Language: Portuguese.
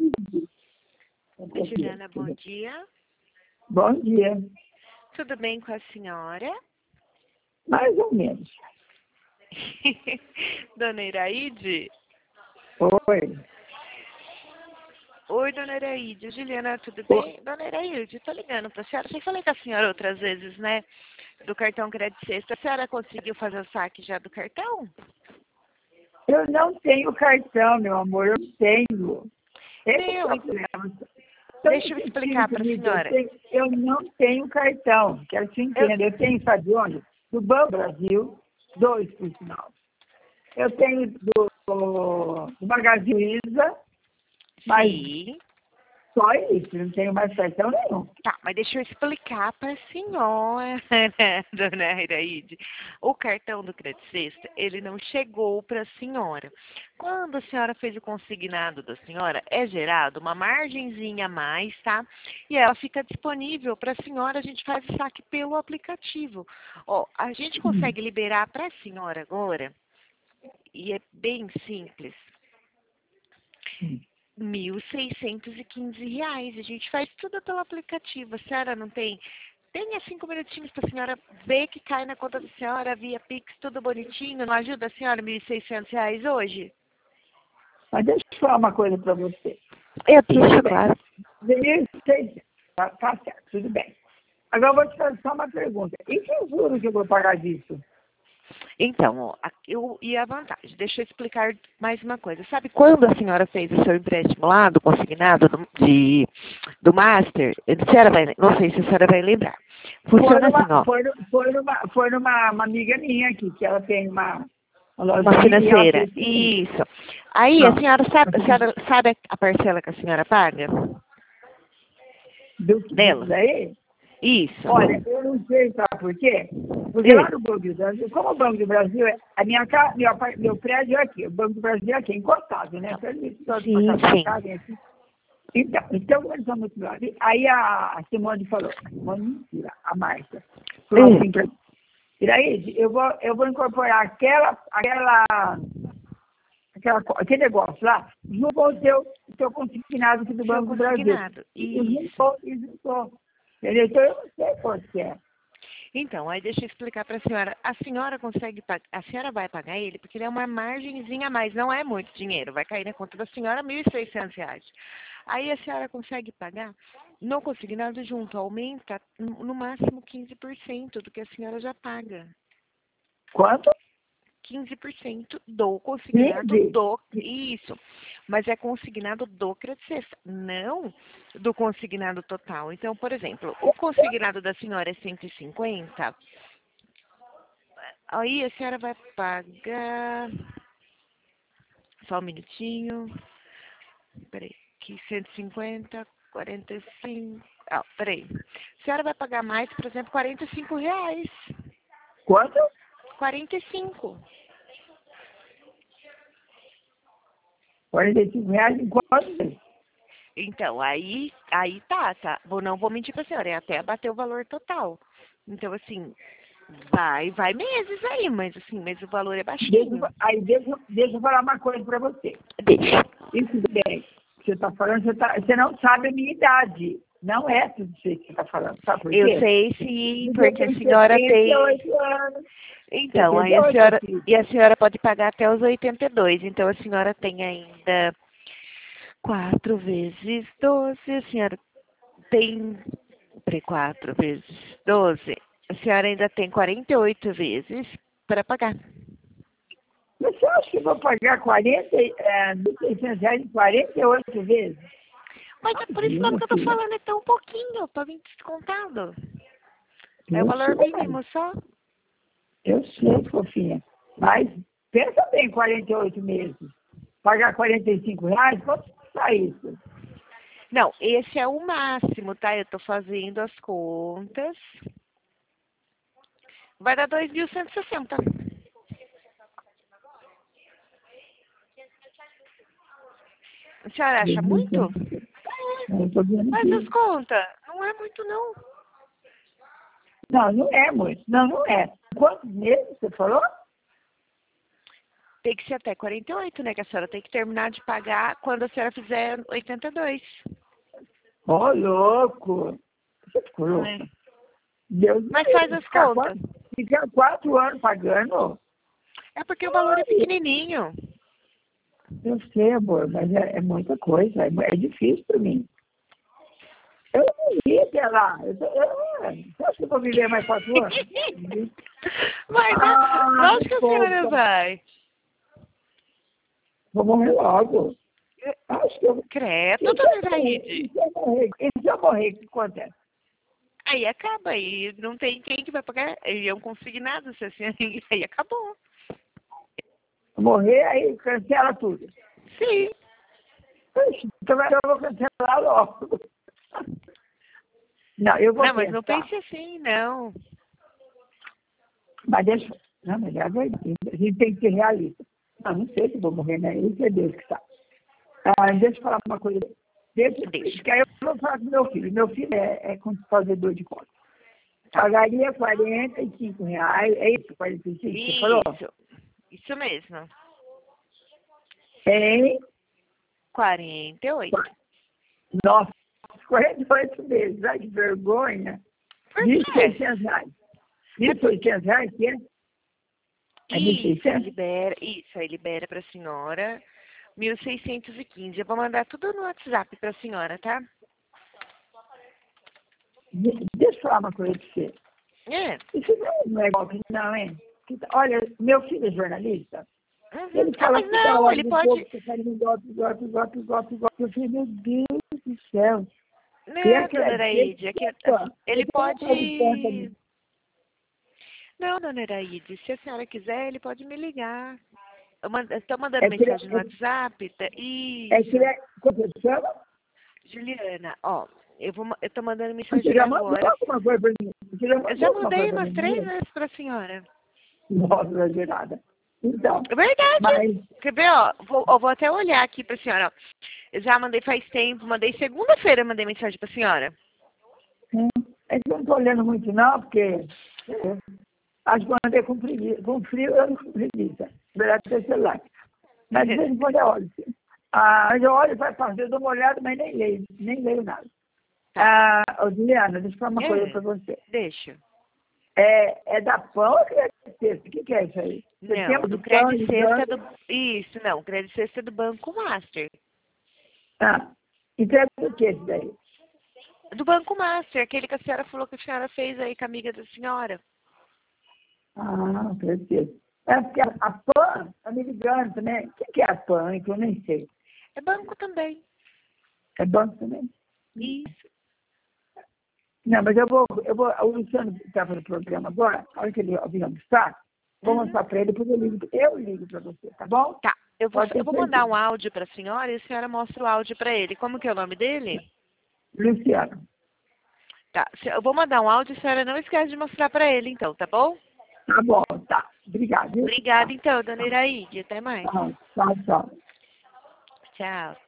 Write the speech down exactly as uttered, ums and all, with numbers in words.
Juliana, bom dia. Bom dia. Tudo bem com a senhora? Mais ou menos. Dona Iraide? Oi. Oi, dona Iraide. Juliana, tudo bem? Dona Iraide, tô ligando pra senhora. Já falei com a senhora outras vezes, né? Do cartão Crédito Sexta. A senhora conseguiu fazer o saque já do cartão? Eu não tenho cartão, meu amor. Eu não tenho. Esse é Meu, o problema. deixa eu explicar para a senhora. Eu, tenho, eu não tenho cartão. Quero que você entenda. Eu, eu tenho, sabe de onde? Do Banco Brasil, dois, por sinal. Eu tenho do, do Magazine Luiza, mas Sim. só isso. Não tenho mais cartão nenhum. Tá, mas deixa eu explicar para a senhora, dona Iraide. O cartão do Crédito Sexta, ele não chegou para a senhora. Quando a senhora fez o consignado da senhora, é gerado uma margenzinha a mais, tá? E ela fica disponível para a senhora, a gente faz o saque pelo aplicativo. Ó, a gente consegue liberar para a senhora agora, e é bem simples. mil seiscentos e quinze reais. A gente faz tudo pelo aplicativo. A senhora não tem? Tenha cinco minutinhos para a senhora ver que cai na conta da senhora via Pix, tudo bonitinho. Não ajuda a senhora mil e seiscentos reais hoje? Mas deixa eu falar uma coisa para você. Eu deixo, claro. mil e seiscentos. Tá, tá certo, tudo bem. Agora eu vou te fazer só uma pergunta. E que juros que eu vou pagar disso? Então, ó, eu, e a vantagem, deixa eu explicar mais uma coisa. Sabe quando a senhora fez o seu empréstimo lá, do consignado, do, de, do Master? A senhora vai, não sei se a senhora vai lembrar. Funciona Foi assim, ó. numa, foi, nu- foi, numa, foi numa uma amiga minha aqui, que ela tem uma, uma Uma lojinha e ela financeira. fez comigo. Isso. Aí, a Pronto. senhora sabe, a senhora sabe a parcela que a senhora paga? Do que Dela? disso daí? Isso. Olha, eu não sei, sabe por quê? Porque lá no Banco do Brasil, como o Banco do Brasil é. A minha casa, meu, apar- meu prédio é aqui, o Banco do Brasil é aqui, encostado, né? Então, eles estão Sim, para casa, sim. casa, vem aqui. Então, então, como eles são muito grandes, aí a Simone falou, a Simone, mentira, a Márcia, falou Hum. assim para mim, Iraíde, eu vou, eu vou incorporar aquela, aquela, aquela, co- aquele negócio lá, junto com o teu, o teu consignado aqui do Seu Banco do Brasil. consignado. E Isso. juntou, e juntou. Entendeu? Então, eu não sei quanto que é. Então, aí deixa eu explicar para a senhora. A senhora consegue pagar, a senhora vai pagar ele porque ele é uma margenzinha a mais, não é muito dinheiro. Vai cair na conta da senhora mil e seiscentos reais. Aí a senhora consegue pagar no consignado junto, aumenta no no máximo quinze por cento do que a senhora já paga. Quanto? quinze por cento do consignado quinze? do... Isso, mas é consignado do Crédito Sexta, não do consignado total. Então, por exemplo, o consignado da senhora é cento e cinquenta, aí a senhora vai pagar... Só um minutinho. Peraí, aqui cento e cinquenta, quarenta e cinco... Ah, peraí. A senhora vai pagar mais, por exemplo, quarenta e cinco reais. Quanto? quarenta e cinco. quarenta e cinco reais em quanto? Então, aí, aí tá, tá. Vou, não vou mentir pra senhora, é até bater o valor total. Então, assim, vai, vai meses aí, mas assim, mas o valor é Deixa, eu baixinho. fa- aí deixa, deixa eu falar uma coisa para você. Deixa. Isso bem, você está falando, você, tá, você não sabe a minha idade. Não é tudo isso que você está falando. Sabe por Eu quê? sei sim, Porque eu porque a tenho senhora setenta e tem. oito anos. Então, aí a setenta e oito, senhora. filho. E a senhora pode pagar até os oitenta e dois. Então a senhora tem ainda quatro vezes doze. A senhora tem. Peraí, quatro vezes doze. A senhora ainda tem quarenta e oito vezes para pagar. Mas você acha que eu vou pagar quarenta, é, mil e seiscentos reais em quarenta e oito vezes? Mas é por isso mesmo Imagina, que eu tô filha. falando, é tão pouquinho, pra vir descontado. É o Eu valor sei, mas mínimo só. eu sei, fofinha. Mas pensa bem, quarenta e oito meses. Pagar quarenta e cinco reais, quanto custa isso? Não, esse é o máximo, tá? Eu tô fazendo as contas. Vai dar dois mil cento e sessenta. A senhora acha muito? Eu estou vendo Faz as que... contas. Não é muito, não. Não, não é muito. Não, não é. Quantos meses você falou? Tem que ser até quarenta e oito, né? Que a senhora tem que terminar de pagar quando a senhora fizer oitenta e dois. Ô, louco! Você ficou louco? É. Deus Mas me faz livre, as ficar contas. quatro, ficar quatro anos pagando. É porque o valor é pequenininho. Eu sei, amor, mas é, é muita coisa. É, é difícil para mim. Eu não ia até lá. Eu, eu, você acha que eu vou viver mais quatro anos? Mas, né? Ah, Lógico que a senhora poxa, vai. vou morrer logo. Acho que eu. Credo, E se dona eu morrer? Iraíde. E se eu morrer? E se eu morrer, o que acontece? Aí acaba, aí não tem quem que vai pagar. Aí é um consignado, se assim, aí acabou. Morrer, aí cancela tudo. Sim. Puxa, então eu vou cancelar logo. Não, eu vou Não, mas não pensar. pense assim, não. Mas deixa. Não, mas é verdade. A gente tem que ser realista. Não, não sei se vou morrer, né? Isso é Deus que sabe. Ah, deixa eu falar uma coisa. Deixa, Deixa. que aí eu vou falar com meu filho. Meu filho é, é fazedor de conta. Pagaria quarenta e cinco reais. É isso, quarenta e cinco que você falou? Isso. Isso mesmo. Em quarenta e oito. Nossa, quarenta e oito meses. Ai, que vergonha. Por mil e quê? seiscentos reais. mil e seiscentos reais, que é? É mil e Isso, aí seiscentos? libera, isso, aí libera pra senhora mil seiscentos e quinze. Eu vou mandar tudo no WhatsApp pra senhora, tá? De- Deixa eu falar uma coisa pra você. É. Isso não é igual que não, hein? Que- Olha, meu filho é jornalista. Uhum. Ele Ah, fala mas que dá não, hora ele do povo, pode. que quer me golpe, golpe, golpe, golpe, golpe. Eu falei, meu Deus do céu. E Não, dona acredito Iraíde, é que que é fã. ele Eu tenho um cara de fã pode. também. Não, dona Iraíde, se a senhora quiser, ele pode me ligar. Eu mand... Estou mandando É que ele mensagem no é, WhatsApp. Tá? é, que ele Isso. é, como você chama? Juliana, ó, eu vou, ma- eu tô mandando Você mensagem já mandou agora. alguma coisa pra mim? Você já Eu já mandou alguma mandei coisa pra umas mim? três Não, vezes pra senhora. nossa, exagerada. Então, É verdade. mas Quer ver, ó? Vou, ó, vou até olhar aqui pra senhora, ó. Eu já mandei faz tempo, mandei segunda-feira, mandei mensagem pra senhora. hum, é que eu não estou olhando muito não, porque é, acho que eu andei com preguiça. Com frio, eu não com preguiça. Melhor ter celular. Mas de vez em quando eu olho. Sim. Ah, eu olho, vai passar, eu dou uma olhada, mas nem leio, nem leio nada. Tá. Ah, ô, Juliana, deixa eu falar uma coisa É, para você. deixa. É, é da pão ou é da cesta? O que, que é isso aí? Você tem Não, do de pão Credit e Sexta é banco? do... Isso, não, Credit Sexta é do Banco Master. Ah, entrega o que isso daí? Do Banco Master, aquele que a senhora falou que a senhora fez aí com a amiga da senhora. Ah, perfeito. É porque a, a PAN está me ligando também. O que, que é a PAN? Que eu nem sei. É banco também. É banco também? Isso. Não, mas eu vou, eu vou, o Luciano estava no programa agora, a hora que ele vir almoçar, vou Uhum. mostrar para ele, depois eu ligo, eu ligo para você, tá bom? Tá. Eu vou, Pode eu ter vou mandar um certeza. áudio pra senhora e a senhora mostra o áudio pra ele. Como que é o nome dele? Luciano. Tá. Se- Eu vou mandar um áudio e a senhora não esquece de mostrar pra ele, então, tá bom? Tá bom, tá. Obrigado. Viu? Obrigada, Tá, então, dona tá, Iraíde. Até mais. tá, tchau, tchau. Tchau.